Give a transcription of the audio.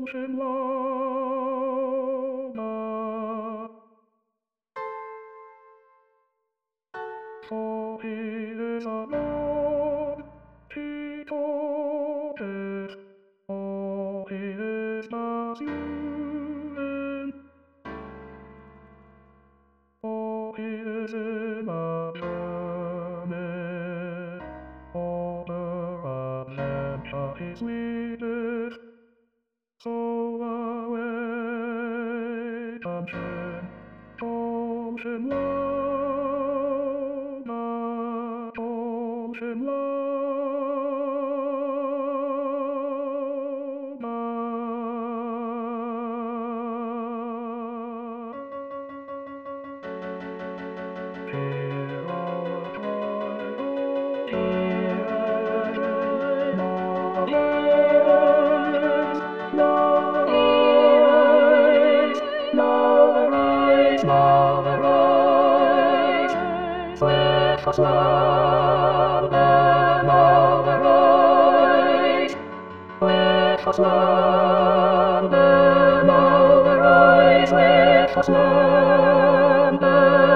For he is a Lord, he taught for he is not human, for he is in a journey, order of nature his leaders, so away attention, attention love, attention Hear our cry, hear our cry, love arise, love arise, love arise, let us love the love arise, let us love the love arise, let us love the